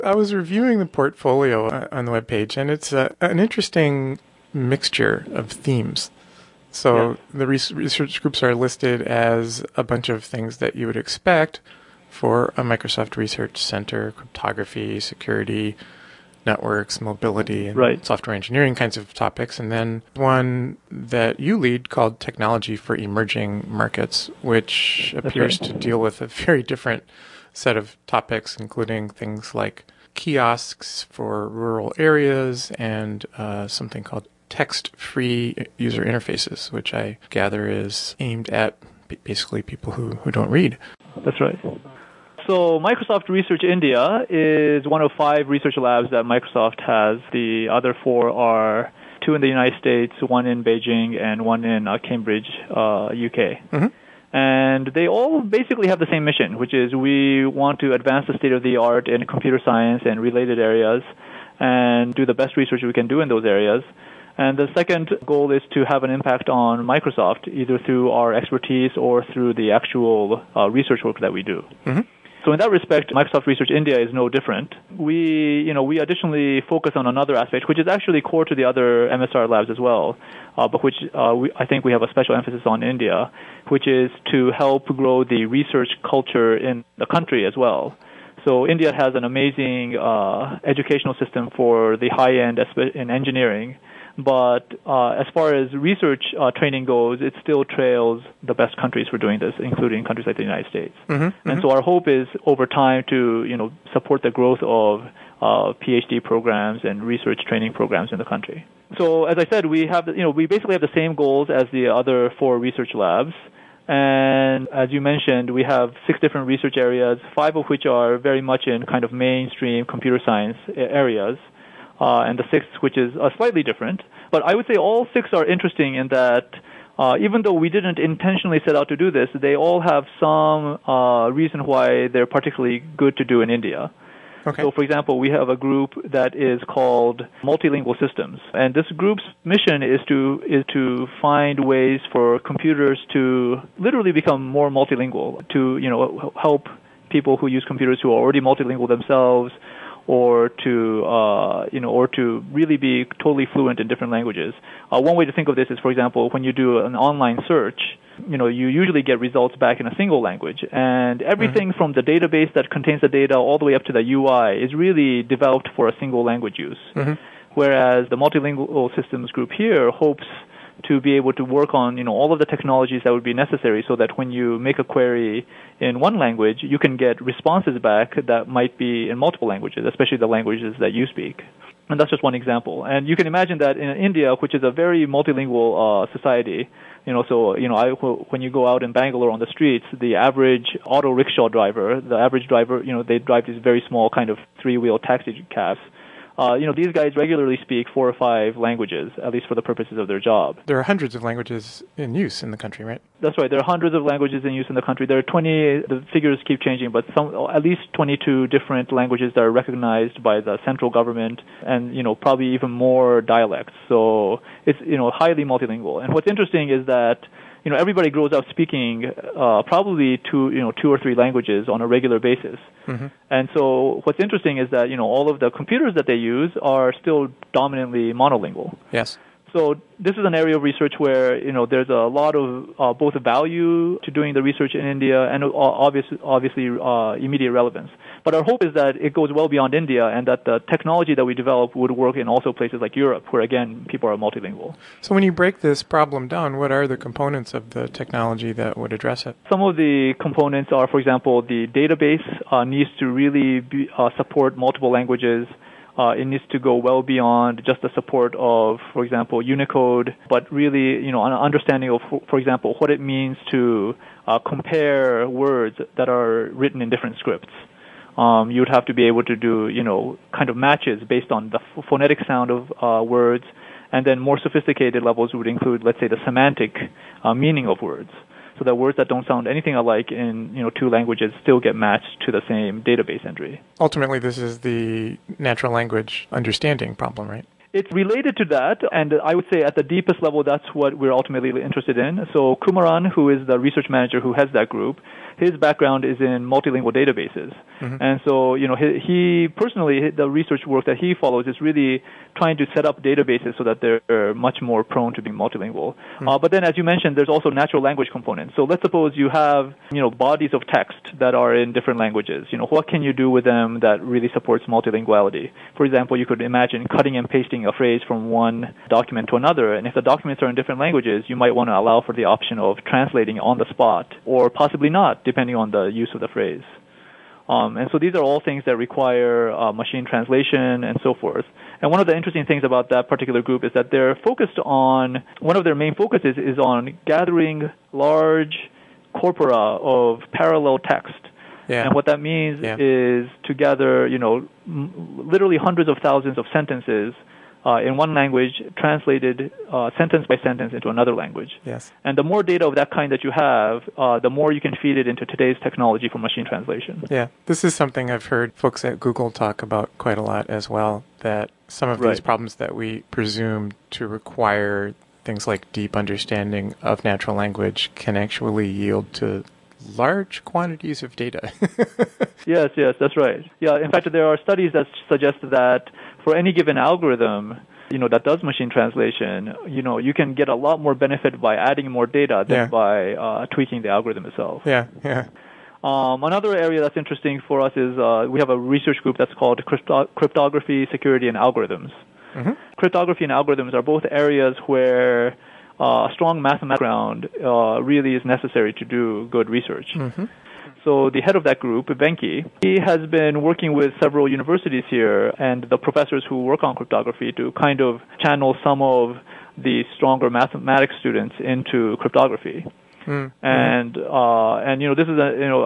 I was reviewing the portfolio on the webpage, and it's an interesting mixture of themes. So the research groups are listed as a bunch of things that you would expect for a Microsoft Research Center: cryptography, security, networks, mobility, and software engineering kinds of topics. And then one that you lead called Technology for Emerging Markets, which appears to deal with a very different set of topics, including things like kiosks for rural areas and something called text-free user interfaces, which I gather is aimed at basically people who don't read. That's right. So Microsoft Research India is one of 5 research labs that Microsoft has. The other 4 are 2 in the United States, 1 in Beijing, and 1 in Cambridge, UK. Mm-hmm. And they all basically have the same mission, which is we want to advance the state-of-the-art in computer science and related areas and do the best research we can do in those areas. And the second goal is to have an impact on Microsoft, either through our expertise or through the actual research work that we do. Mm-hmm. So in that respect, Microsoft Research India is no different. We additionally focus on another aspect, which is actually core to the other MSR labs as well, but which I think we have a special emphasis on India, which is to help grow the research culture in the country as well. So India has an amazing educational system for the high end in engineering. But as far as research training goes, it still trails the best countries for doing this, including countries like the United States. Mm-hmm, and so our hope is over time to support the growth of PhD programs and research training programs in the country. So as I said, we basically have the same goals as the other 4 research labs. And as you mentioned, we have 6 different research areas, 5 of which are very much in kind of mainstream computer science areas. And the 6th, which is slightly different. But I would say all 6 are interesting in that even though we didn't intentionally set out to do this, they all have some reason why they're particularly good to do in India. Okay. So, for example, we have a group that is called Multilingual Systems. And this group's mission is to find ways for computers to literally become more multilingual, to help people who use computers who are already multilingual themselves, or to really be totally fluent in different languages. One way to think of this is, for example, when you do an online search, you usually get results back in a single language, and everything from the database that contains the data all the way up to the UI is really developed for a single language use. Mm-hmm. Whereas the Multilingual Systems group here hopes to be able to work on all of the technologies that would be necessary so that when you make a query in one language, you can get responses back that might be in multiple languages, especially the languages that you speak. And that's just one example. And you can imagine that in India, which is a very multilingual society, when you go out in Bangalore on the streets, the average auto rickshaw driver, they drive these very small kind of 3-wheel taxi cabs. These guys regularly speak 4 or 5 languages, at least for the purposes of their job. There are hundreds of languages in use in the country, right? That's right. There are hundreds of languages in use in the country. There are 20, the figures keep changing, but at least 22 different languages that are recognized by the central government, and, probably even more dialects. So it's, highly multilingual. And what's interesting is that everybody grows up speaking probably 2 or 3 languages on a regular basis. Mm-hmm. And so what's interesting is that, all of the computers that they use are still dominantly monolingual. Yes. So this is an area of research where, there's a lot of both value to doing the research in India and obviously immediate relevance. But our hope is that it goes well beyond India and that the technology that we develop would work in also places like Europe, where, again, people are multilingual. So when you break this problem down, what are the components of the technology that would address it? Some of the components are, for example, the database needs to really support multiple languages. It needs to go well beyond just the support of, for example, Unicode, but really, an understanding of, for example, what it means to compare words that are written in different scripts. You would have to be able to do, kind of matches based on the phonetic sound of words, and then more sophisticated levels would include, let's say, the semantic meaning of words. So that words that don't sound anything alike in 2 languages still get matched to the same database entry. Ultimately, this is the natural language understanding problem, right? It's related to that, and I would say at the deepest level, that's what we're ultimately interested in. So Kumaran, who is the research manager who heads that group, his background is in multilingual databases. And so, he personally, the research work that he follows is really trying to set up databases so that they're much more prone to being multilingual. But then, as you mentioned, there's also natural language components. So let's suppose you have, bodies of text that are in different languages. What can you do with them that really supports multilinguality? For example, you could imagine cutting and pasting a phrase from one document to another. And if the documents are in different languages, you might want to allow for the option of translating on the spot, or possibly not, depending on the use of the phrase. And so these are all things that require machine translation and so forth. And one of the interesting things about that particular group is that they're focused on, one of their main focuses is on gathering large corpora of parallel text. Yeah. And what that means is to gather, literally hundreds of thousands of sentences in one language, translated sentence by sentence into another language. Yes. And the more data of that kind that you have, the more you can feed it into today's technology for machine translation. Yeah. This is something I've heard folks at Google talk about quite a lot as well, that some of these problems that we presume to require things like deep understanding of natural language can actually yield to large quantities of data. Yes, that's right. Yeah, in fact, there are studies that suggest that for any given algorithm, that does machine translation, you can get a lot more benefit by adding more data than by tweaking the algorithm itself. Yeah. Another area that's interesting for us is we have a research group that's called Cryptography, Security, and Algorithms. Cryptography and algorithms are both areas where a strong mathematical background really is necessary to do good research. So the head of that group, Venki, he has been working with several universities here and the professors who work on cryptography to kind of channel some of the stronger mathematics students into cryptography. And this is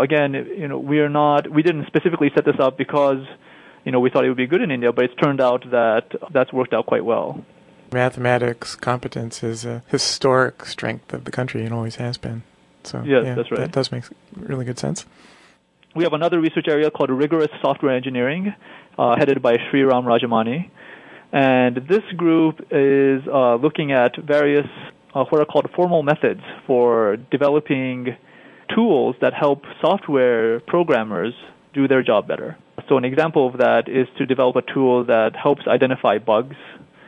we didn't specifically set this up because we thought it would be good in India, but it's turned out that that's worked out quite well. Mathematics competence is a historic strength of the country and always has been. So yes, that's right. That does make really good sense. We have another research area called rigorous software engineering, headed by Sriram Rajamani. And this group is looking at various what are called formal methods for developing tools that help software programmers do their job better. So an example of that is to develop a tool that helps identify bugs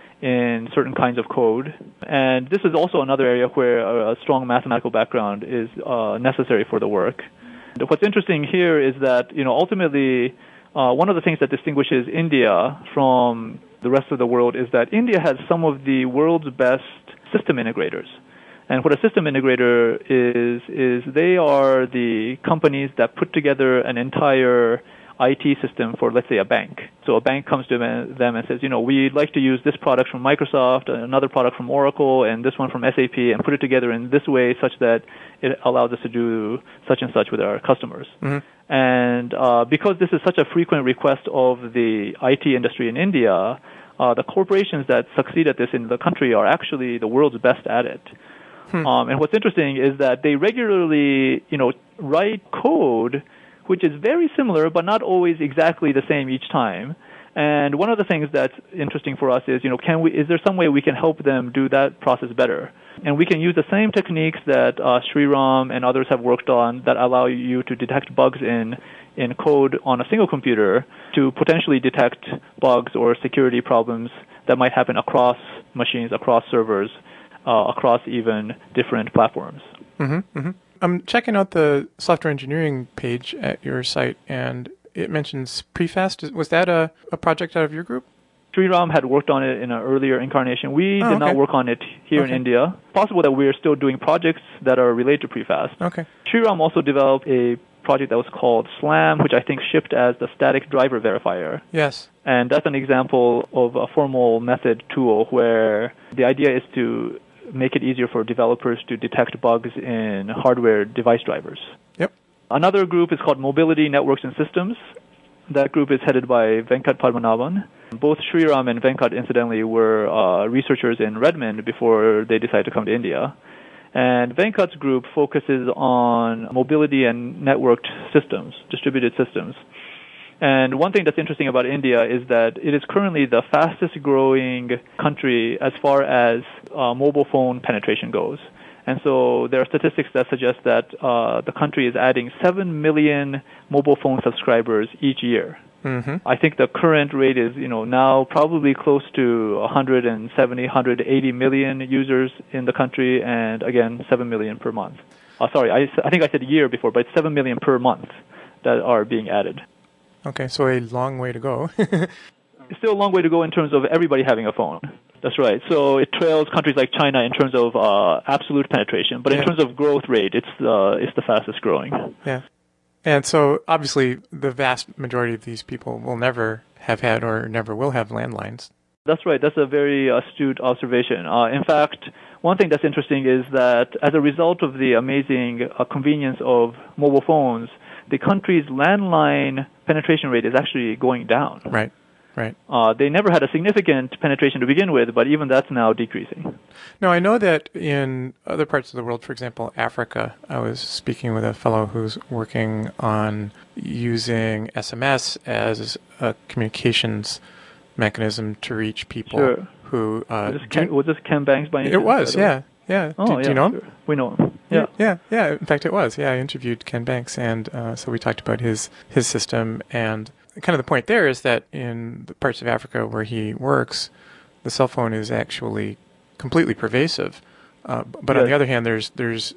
in certain kinds of code. And this is also another area where a strong mathematical background is necessary for the work. And what's interesting here is that, ultimately, one of the things that distinguishes India from the rest of the world is that India has some of the world's best system integrators. And what a system integrator is they are the companies that put together an entire IT system for, let's say, a bank. So a bank comes to them and says, we'd like to use this product from Microsoft, another product from Oracle, and this one from SAP, and put it together in this way such that it allows us to do such and such with our customers. And because this is such a frequent request of the IT industry in India, the corporations that succeed at this in the country are actually the world's best at it. And what's interesting is that they regularly, write code which is very similar, but not always exactly the same each time. And one of the things that's interesting for us is, is there some way we can help them do that process better? And we can use the same techniques that Sriram and others have worked on that allow you to detect bugs in code on a single computer to potentially detect bugs or security problems that might happen across machines, across servers, across even different platforms. I'm checking out the software engineering page at your site, and it mentions Prefast. Was that a project out of your group? Sriram had worked on it in an earlier incarnation. We did not work on it here in India. Possible that we are still doing projects that are related to Prefast. Sriram also developed a project that was called SLAM, which I think shipped as the Static Driver Verifier. Yes. And that's an example of a formal method tool where the idea is to make it easier for developers to detect bugs in hardware device drivers. Yep. Another group is called Mobility, Networks, and Systems. That group is headed by Venkat Padmanabhan. Both Sriram and Venkat, incidentally, were researchers in Redmond before they decided to come to India. And Venkat's group focuses on mobility and networked systems, distributed systems. And one thing that's interesting about India is that it is currently the fastest growing country as far as mobile phone penetration goes. And so there are statistics that suggest that the country is adding 7 million mobile phone subscribers each year. I think the current rate is, now probably close to 170, 180 million users in the country, and again, 7 million per month. Sorry, I think I said a year before, but it's 7 million per month that are being added. Okay, so a long way to go. It's still a long way to go in terms of everybody having a phone. That's right. So it trails countries like China in terms of absolute penetration, but in terms of growth rate, it's the fastest growing. Yeah. And so, obviously, the vast majority of these people will never have had or never will have landlines. That's right. That's a very astute observation. In fact, one thing that's interesting is that as a result of the amazing convenience of mobile phones, the country's landline penetration rate is actually going down. Right. They never had a significant penetration to begin with, but even that's now decreasing. Now, I know that in other parts of the world, for example, Africa, I was speaking with a fellow who's working on using SMS as a communications mechanism to reach people who... was this Ken Banks by any chance? It was, yeah. Oh, do you know him? Sure. We know him. Yeah. Yeah. In fact, it was. Yeah, I interviewed Ken Banks, and so we talked about his system, and kind of the point there is that in the parts of Africa where he works, the cell phone is actually completely pervasive. But on the other hand, there's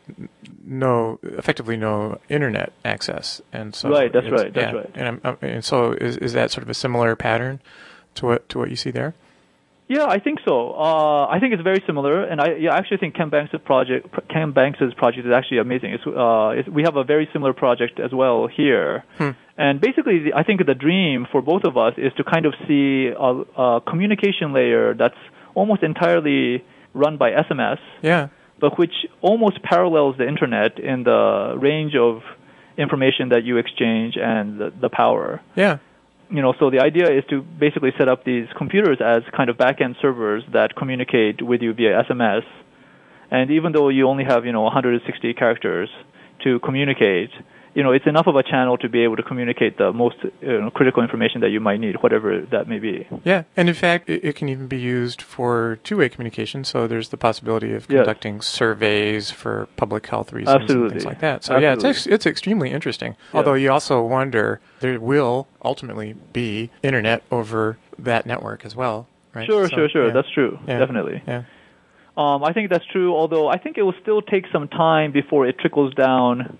effectively no internet access, and so that's right. And so is that sort of a similar pattern to what you see there? Yeah, I think so. I think it's very similar, and I actually think Ken Banks' project is actually amazing. We have a very similar project as well here, and basically, I think the dream for both of us is to kind of see a communication layer that's almost entirely run by SMS, but which almost parallels the internet in the range of information that you exchange and the power. Yeah. So the idea is to basically set up these computers as kind of back-end servers that communicate with you via SMS. And even though you only have, 160 characters to communicate, it's enough of a channel to be able to communicate the most critical information that you might need, whatever that may be. Yeah, and in fact, it can even be used for two-way communication, so there's the possibility of conducting surveys for public health reasons and things like that. So it's extremely interesting. Yeah. Although you also wonder, there will ultimately be internet over that network as well, right? Sure. Yeah. That's true, definitely. Yeah. I think that's true, although I think it will still take some time before it trickles down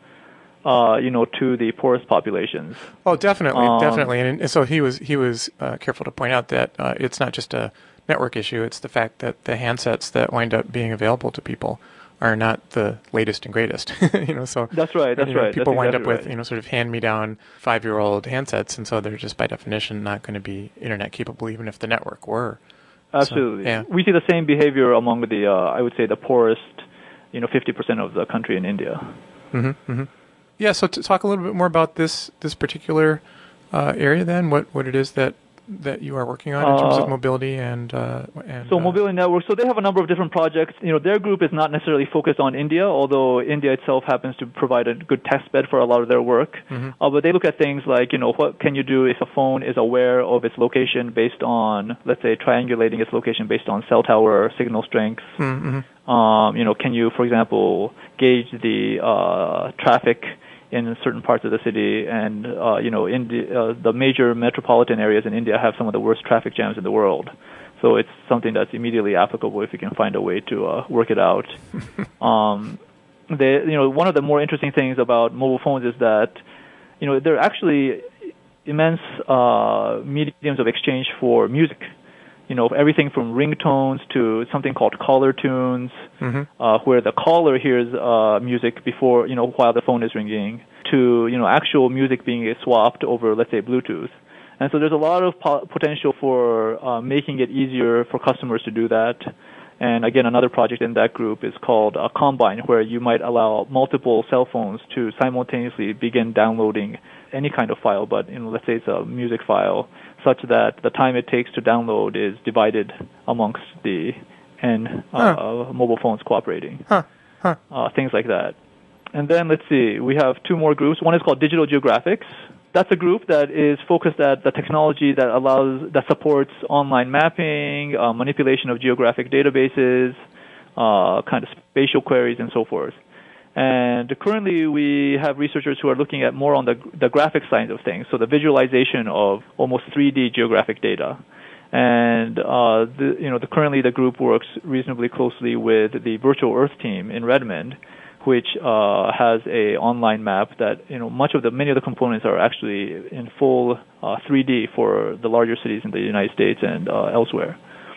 to the poorest populations. Oh, definitely. And so he was careful to point out that it's not just a network issue; it's the fact that the handsets that wind up being available to people are not the latest and greatest. So that's right. People wind up with sort of hand-me-down 5-year-old handsets, and so they're just by definition not going to be internet capable, even if the network were. Absolutely. So, yeah. We see the same behavior among the I would say the poorest 50% of the country in India. Yeah, so to talk a little bit more about this particular area, then, what it is that you are working on in terms of mobility and Mobility Network. So they have a number of different projects. Their group is not necessarily focused on India, although India itself happens to provide a good test bed for a lot of their work. But they look at things like what can you do if a phone is aware of its location based on, let's say, triangulating its location based on cell tower signal strength. Can you, for example, gauge the traffic in certain parts of the city, and the major metropolitan areas in India have some of the worst traffic jams in the world. So it's something that's immediately applicable if you can find a way to work it out. One of the more interesting things about mobile phones is that there are actually immense mediums of exchange for music. Everything from ringtones to something called caller tunes, where the caller hears music before, while the phone is ringing, to, actual music being swapped over, let's say, Bluetooth. And so there's a lot of potential for making it easier for customers to do that. And again, another project in that group is called Combine, where you might allow multiple cell phones to simultaneously begin downloading any kind of file, but let's say it's a music file, such that the time it takes to download is divided amongst the mobile phones cooperating. Things like that. And then let's see, we have two more groups. One is called Digital Geographics. That's a group that is focused at the technology that supports online mapping, manipulation of geographic databases, kind of spatial queries and so forth. And currently we have researchers who are looking at more on the graphic side of things, so the visualization of almost 3D geographic data. And currently the group works reasonably closely with the Virtual Earth team in Redmond, which has a online map that many of the components are actually in full 3D for the larger cities in the United States and elsewhere.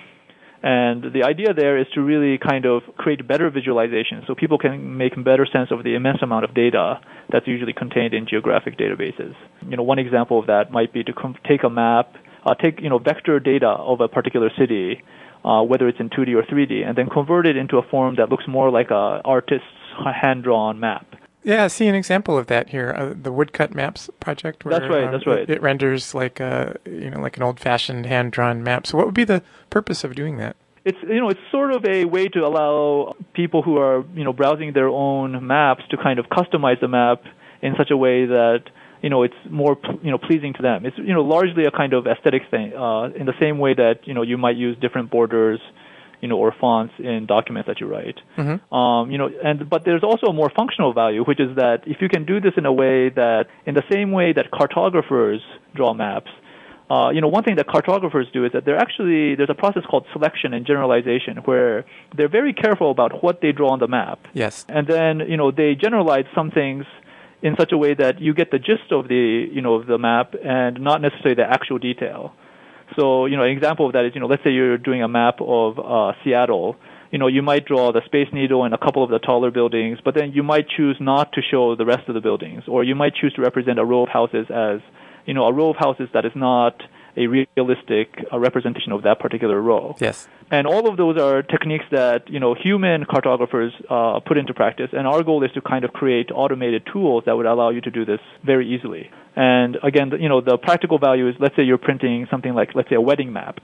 And the idea there is to really kind of create better visualization so people can make better sense of the immense amount of data that's usually contained in geographic databases. One example of that might be to take a map, take vector data of a particular city, whether it's in 2D or 3D, and then convert it into a form that looks more like an artist's hand-drawn map. Yeah, I see an example of that here, the Woodcut Maps project. Where, that's right. It renders like like an old-fashioned hand-drawn map. So, what would be the purpose of doing that? It's sort of a way to allow people who are browsing their own maps to kind of customize the map in such a way that it's more pleasing to them. It's largely a kind of aesthetic thing, in the same way that you might use different borders, or fonts in documents that you write. Mm-hmm. But there's also a more functional value, which is that if you can do this in a way that, in the same way that cartographers draw maps, one thing that cartographers do is that there's a process called selection and generalization, where they're very careful about what they draw on the map. Yes. And then they generalize some things in such a way that you get the gist of the map and not necessarily the actual detail. So, an example of that is, let's say you're doing a map of Seattle. You might draw the Space Needle and a couple of the taller buildings, but then you might choose not to show the rest of the buildings, or you might choose to represent a row of houses as, a row of houses that is not a realistic representation of that particular row. Yes. And all of those are techniques that, human cartographers put into practice. And our goal is to kind of create automated tools that would allow you to do this very easily. And again, the practical value is, let's say you're printing something like, let's say, a wedding map,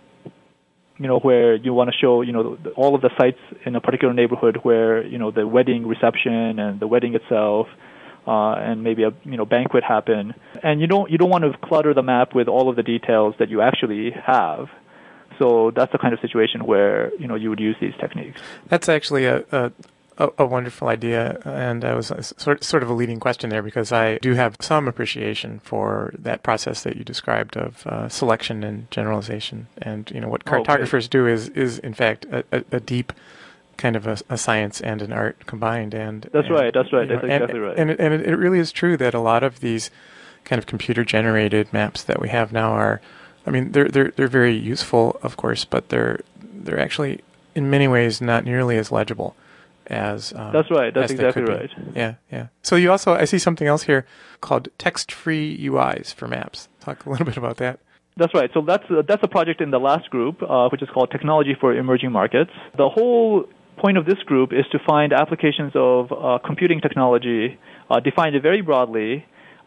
where you want to show, all of the sites in a particular neighborhood where, the wedding reception and the wedding itself, and maybe a banquet happen. And you don't want to clutter the map with all of the details that you actually have. So that's the kind of situation where you would use these techniques. That's actually a wonderful idea, and I was sort of a leading question there, because I do have some appreciation for that process that you described of selection and generalization. And what cartographers do is in fact a deep kind of a science and an art combined. And that's right. That's exactly right. And it really is true that a lot of these kind of computer generated maps that we have now are, they're very useful, of course, but they're actually in many ways not nearly as legible as that's right. That's exactly right. Yeah. So you also, I see something else here called text-free UIs for maps. Talk a little bit about that. That's right. So that's a project in the last group, which is called Technology for Emerging Markets. The whole point of this group is to find applications of computing technology defined very broadly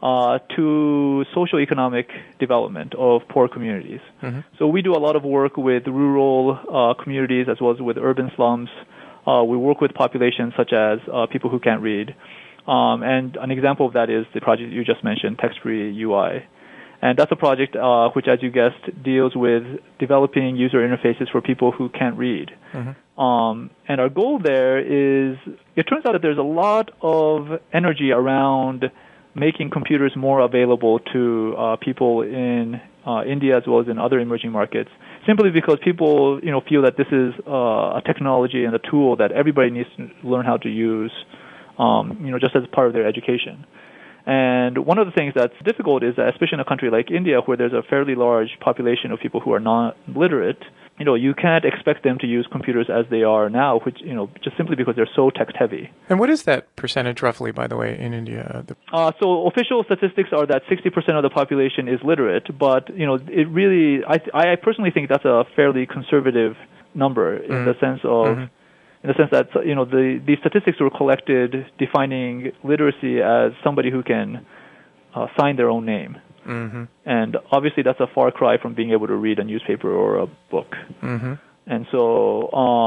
to socio-economic development of poor communities. Mm-hmm. So we do a lot of work with rural communities as well as with urban slums. We work with populations such as people who can't read. And an example of that is the project you just mentioned, Text-Free UI. And that's a project which, as you guessed, deals with developing user interfaces for people who can't read. Mm-hmm. And our goal there is, it turns out that there's a lot of energy around making computers more available to people in India as well as in other emerging markets, simply because people feel that this is a technology and a tool that everybody needs to learn how to use, just as part of their education. And one of the things that's difficult is that, especially in a country like India, where there's a fairly large population of people who are not literate, you can't expect them to use computers as they are now, which, just simply because they're so text-heavy. And what is that percentage roughly, by the way, in India? So official statistics are that 60% of the population is literate, but, it really, I personally think that's a fairly conservative number in the sense of, in the sense that, these statistics were collected defining literacy as somebody who can sign their own name. Mm-hmm. And obviously that's a far cry from being able to read a newspaper or a book. Mm-hmm. And so,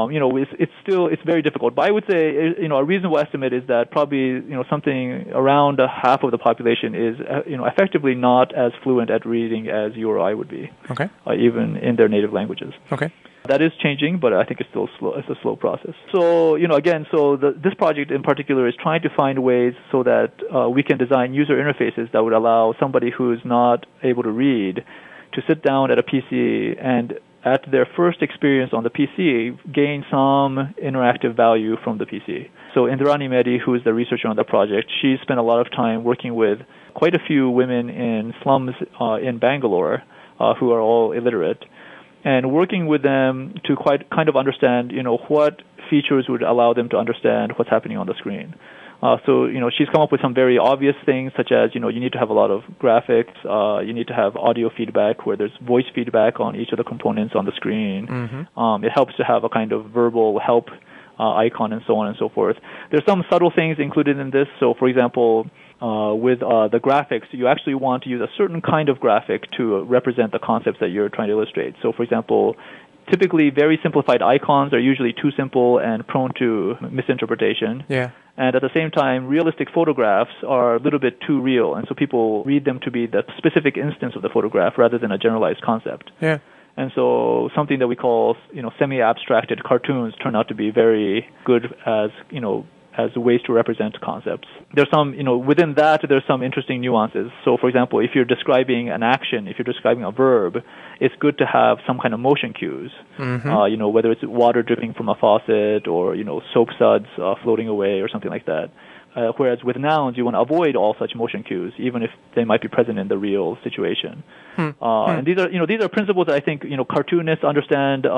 it's very difficult. But I would say, a reasonable estimate is that probably, something around half of the population is, effectively not as fluent at reading as you or I would be. Okay. Even in their native languages. Okay. That is changing, but I think it's still slow. It's a slow process. So, this project in particular is trying to find ways so that we can design user interfaces that would allow somebody who's not able to read to sit down at a PC and at their first experience on the PC, gain some interactive value from the PC. So Indrani Mehdi, who is the researcher on the project, she spent a lot of time working with quite a few women in slums in Bangalore who are all illiterate, and working with them to kind of understand, what features would allow them to understand what's happening on the screen. So she's come up with some very obvious things, such as, you need to have a lot of graphics, you need to have audio feedback where there's voice feedback on each of the components on the screen. Mm-hmm. It helps to have a kind of verbal help icon and so on and so forth. There's some subtle things included in this. So, for example, with the graphics, you actually want to use a certain kind of graphic to represent the concepts that you're trying to illustrate. So, for example, typically very simplified icons are usually too simple and prone to misinterpretation. Yeah. And at the same time, realistic photographs are a little bit too real, and so people read them to be the specific instance of the photograph rather than a generalized concept. Yeah. And so something that we call, semi-abstracted cartoons turn out to be very good as ways to represent concepts. There's some, within that, there's some interesting nuances. So, for example, if you're describing an action, if you're describing a verb, it's good to have some kind of motion cues. Mm-hmm. Whether it's water dripping from a faucet or, soap suds floating away or something like that. Whereas with nouns, you want to avoid all such motion cues, even if they might be present in the real situation. And these are principles that I think, cartoonists understand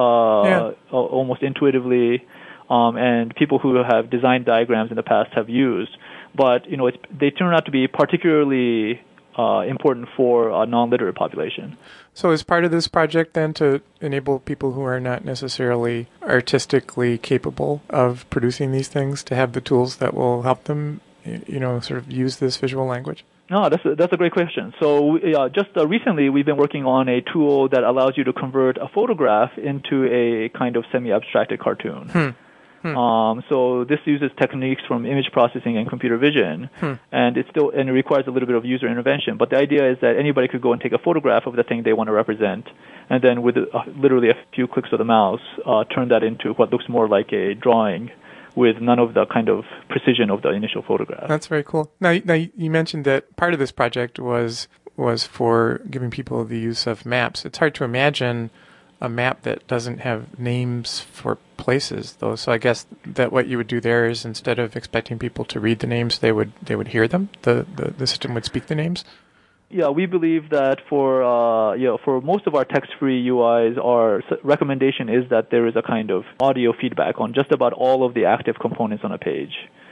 almost intuitively. And people who have designed diagrams in the past have used, but they turn out to be particularly important for a non-literate population. So is part of this project then to enable people who are not necessarily artistically capable of producing these things to have the tools that will help them, sort of use this visual language? No, that's a great question. So just recently we've been working on a tool that allows you to convert a photograph into a kind of semi-abstracted cartoon. So this uses techniques from image processing and computer vision, and it requires a little bit of user intervention. But the idea is that anybody could go and take a photograph of the thing they want to represent, and then with literally a few clicks of the mouse, turn that into what looks more like a drawing with none of the kind of precision of the initial photograph. That's very cool. Now you mentioned that part of this project was for giving people the use of maps. It's hard to imagine a map that doesn't have names for places, though. So I guess that what you would do there is, instead of expecting people to read the names, they would hear them. The system would speak the names. Yeah, we believe that for most of our text-free UIs, our recommendation is that there is a kind of audio feedback on just about all of the active components on a page.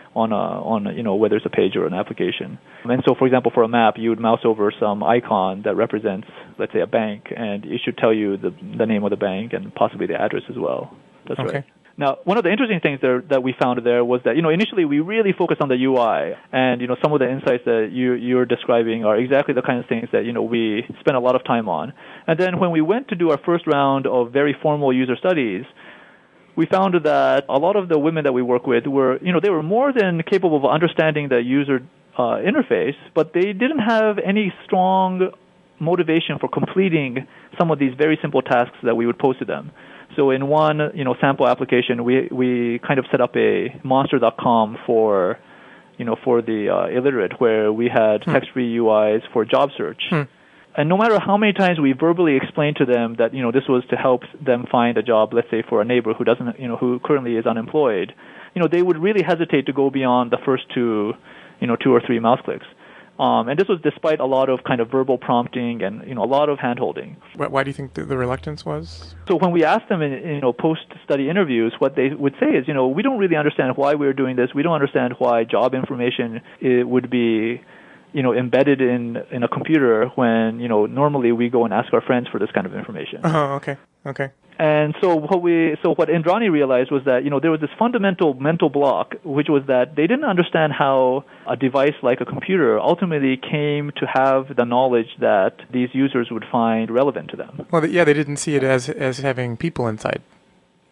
On whether it's a page or an application. And so, for example, for a map, you would mouse over some icon that represents, let's say, a bank, and it should tell you the name of the bank and possibly the address as well. That's okay. Right. Now, one of the interesting things that we found there was that, initially we really focused on the UI, and, some of the insights that you're describing are exactly the kind of things that, we spent a lot of time on. And then when we went to do our first round of very formal user studies, we found that a lot of the women that we work with were, they were more than capable of understanding the user interface, but they didn't have any strong motivation for completing some of these very simple tasks that we would pose to them. So in one, sample application, we kind of set up a monster.com for the illiterate, where we had text-free UIs for job search. And no matter how many times we verbally explained to them that, this was to help them find a job, let's say for a neighbor who doesn't, who currently is unemployed, they would really hesitate to go beyond the first two or three mouse clicks. And this was despite a lot of kind of verbal prompting and, a lot of hand-holding. Why do you think the reluctance was? So when we asked them in, post-study interviews, what they would say is, we don't really understand why we're doing this. We don't understand why job information would be embedded in a computer when, normally we go and ask our friends for this kind of information. Oh, okay. And so what Indrani realized was that, there was this fundamental mental block, which was that they didn't understand how a device like a computer ultimately came to have the knowledge that these users would find relevant to them. Well, they didn't see it as having people inside.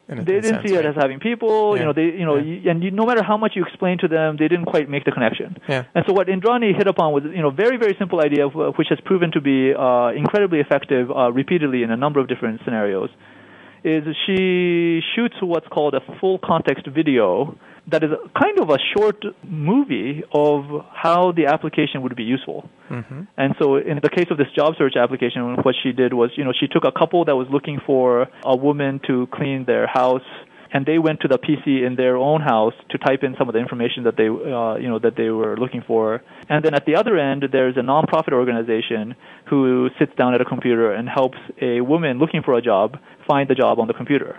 in a They didn't sense, see it right? as having people. Yeah. No matter how much you explain to them, they didn't quite make the connection. Yeah. And so what Indrani hit upon was, very, very simple idea, which has proven to be incredibly effective repeatedly in a number of different scenarios, is she shoots what's called a full context video that is kind of a short movie of how the application would be useful. Mm-hmm. And so in the case of this job search application, what she did was, she took a couple that was looking for a woman to clean their house, and they went to the PC in their own house to type in some of the information that they were looking for. And then at the other end, there's a nonprofit organization who sits down at a computer and helps a woman looking for a job find the job on the computer.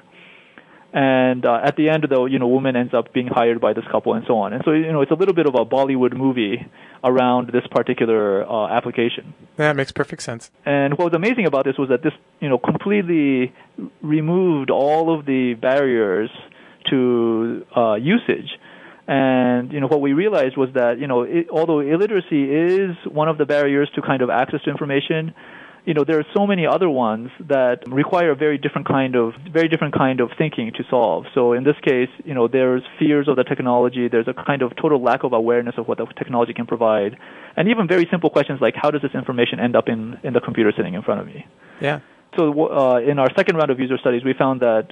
And at the end, though, woman ends up being hired by this couple and so on. And so, it's a little bit of a Bollywood movie around this particular application. That makes perfect sense. And what was amazing about this was that this, completely removed all of the barriers to usage. And, what we realized was that, although illiteracy is one of the barriers to kind of access to information, there are so many other ones that require a very different kind of thinking to solve. So in this case, there's fears of the technology. There's a kind of total lack of awareness of what the technology can provide, and even very simple questions like, how does this information end up in the computer sitting in front of me? Yeah. So in our second round of user studies, we found that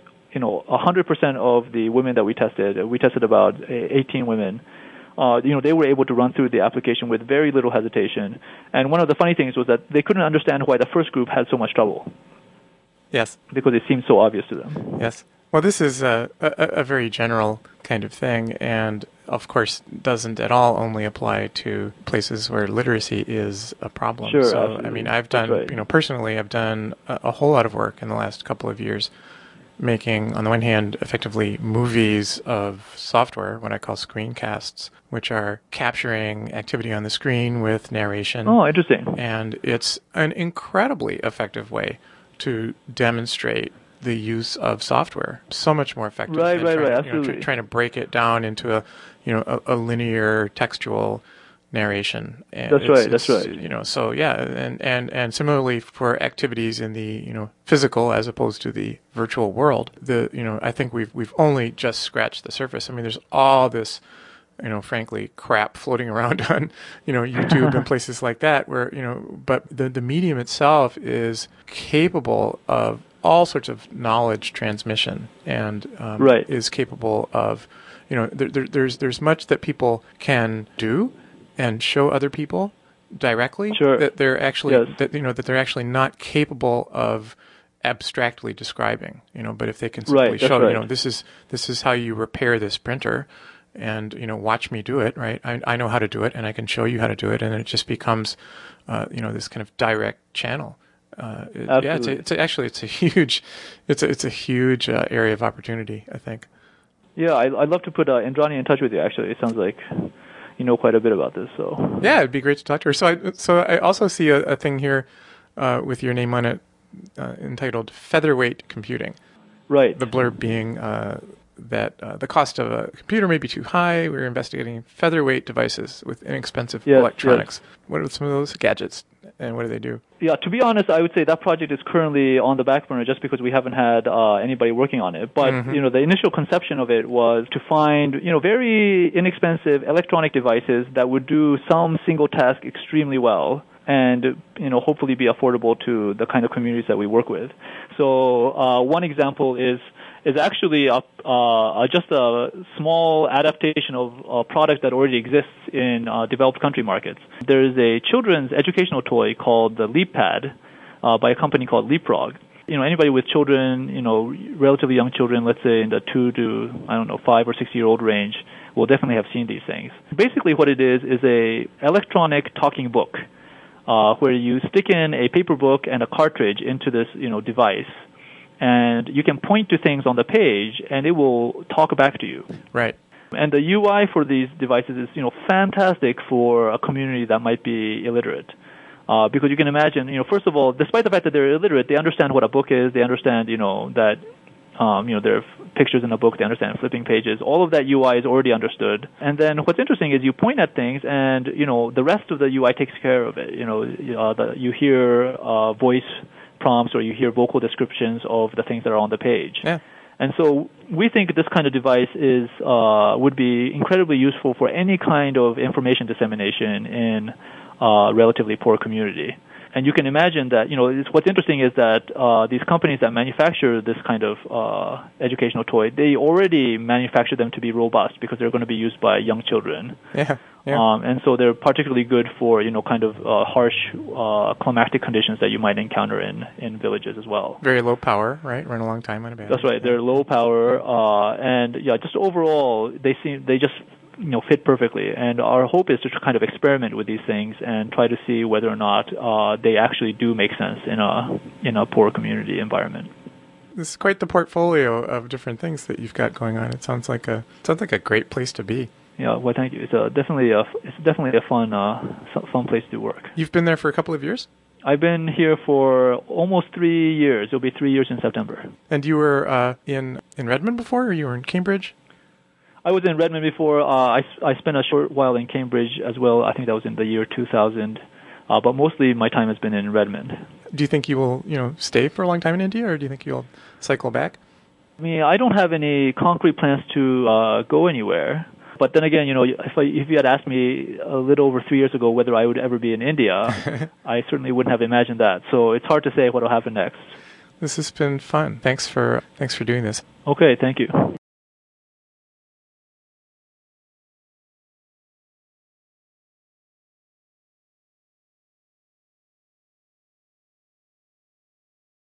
100% of the women that we tested about 18 women. They were able to run through the application with very little hesitation. And one of the funny things was that they couldn't understand why the first group had so much trouble. Yes. Because it seemed so obvious to them. Yes. Well, this is a very general kind of thing, and of course doesn't at all only apply to places where literacy is a problem. Sure, so, absolutely. I mean, I've done, personally, I've done a whole lot of work in the last couple of years making, on the one hand, effectively movies of software, what I call screencasts, which are capturing activity on the screen with narration. Oh, interesting. And it's an incredibly effective way to demonstrate the use of software. So much more effective than absolutely. trying to break it down into a linear textual narration. And that's right. So yeah, and similarly for activities in the physical as opposed to the virtual world, I think we've only just scratched the surface. I mean, there's all this frankly crap floating around on YouTube and places like that where but the medium itself is capable of all sorts of knowledge transmission and is capable of there's much that people can do and show other people directly that they're actually that they're actually not capable of abstractly describing. But if they can simply show this is how you repair this printer, and watch me do it, right? I know how to do it, and I can show you how to do it, and it just becomes this kind of direct channel. It's a huge area of opportunity, I think. Yeah, I'd love to put Indrani in touch with you. Actually, it sounds like you know quite a bit about this. So yeah, it'd be great to talk to her. So I also see a thing here with your name on it entitled Featherweight Computing. Right. The blurb being that the cost of a computer may be too high. We're investigating featherweight devices with inexpensive electronics. Yes. What are some of those gadgets, and what do they do? Yeah, to be honest, I would say that project is currently on the back burner just because we haven't had anybody working on it. But the initial conception of it was to find very inexpensive electronic devices that would do some single task extremely well, and hopefully be affordable to the kind of communities that we work with. So one example is actually just a small adaptation of a product that already exists in developed country markets. There is a children's educational toy called the LeapPad by a company called Leapfrog. Anybody with children, relatively young children, let's say in the 2 to 5 or 6 year old range, will definitely have seen these things. Basically, what it is a electronic talking book where you stick in a paper book and a cartridge into this device. And you can point to things on the page, and it will talk back to you. Right. And the UI for these devices is, fantastic for a community that might be illiterate. Because you can imagine, first of all, despite the fact that they're illiterate, they understand what a book is. They understand, that, there are pictures in a book. They understand flipping pages. All of that UI is already understood. And then what's interesting is you point at things, and, the rest of the UI takes care of it. You hear voice prompts, or you hear vocal descriptions of the things that are on the page. Yeah. And so we think this kind of device would be incredibly useful for any kind of information dissemination in a relatively poor community. And you can imagine that, what's interesting is that these companies that manufacture this kind of educational toy, they already manufacture them to be robust because they're going to be used by young children. Yeah. And so they're particularly good for, harsh climatic conditions that you might encounter in villages as well. Very low power, right? Run a long time on a battery. That's right. They're low power, and just overall, they just fit perfectly. And our hope is to kind of experiment with these things and try to see whether or not they actually do make sense in a poor community environment. This is quite the portfolio of different things that you've got going on. It sounds like a great place to be. Yeah, well, thank you. It's definitely a fun place to work. You've been there for a couple of years? I've been here for almost 3 years. It'll be 3 years in September. And you were in Redmond before, or you were in Cambridge? I was in Redmond before. I spent a short while in Cambridge as well. I think that was in the year 2000. But mostly my time has been in Redmond. Do you think you will, stay for a long time in India, or do you think you'll cycle back? I mean, I don't have any concrete plans to go anywhere. But then again, if you had asked me a little over 3 years ago whether I would ever be in India, I certainly wouldn't have imagined that. So it's hard to say what will happen next. This has been fun. Thanks for doing this. Okay, thank you.